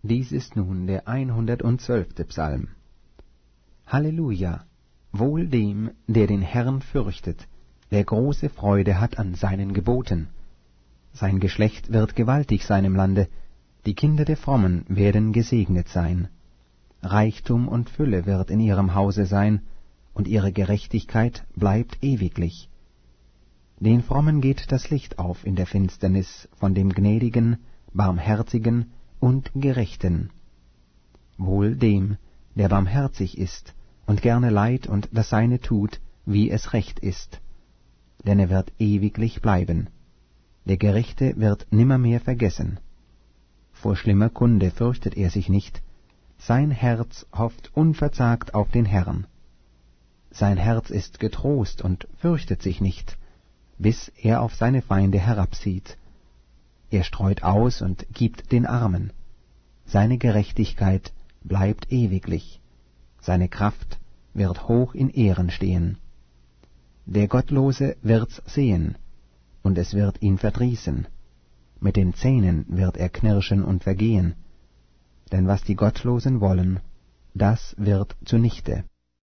Dies ist nun der 112. Psalm. Halleluja! Wohl dem, der den Herrn fürchtet, der große Freude hat an seinen Geboten. Sein Geschlecht wird gewaltig sein im Lande, die Kinder der Frommen werden gesegnet sein. Reichtum und Fülle wird in ihrem Hause sein, und ihre Gerechtigkeit bleibt ewiglich. Den Frommen geht das Licht auf in der Finsternis von dem Gnädigen, Barmherzigen und Gerechten. Wohl dem, der barmherzig ist und gerne Leid und das Seine tut, wie es recht ist. Denn er wird ewiglich bleiben. Der Gerechte wird nimmermehr vergessen. Vor schlimmer Kunde fürchtet er sich nicht. Sein Herz hofft unverzagt auf den Herrn. Sein Herz ist getrost und fürchtet sich nicht, bis er auf seine Feinde herabsieht. Er streut aus und gibt den Armen. Seine Gerechtigkeit bleibt ewiglich. Seine Kraft wird hoch in Ehren stehen. Der Gottlose wird's sehen, und es wird ihn verdrießen. Mit den Zähnen wird er knirschen und vergehen. Denn was die Gottlosen wollen, das wird zunichte.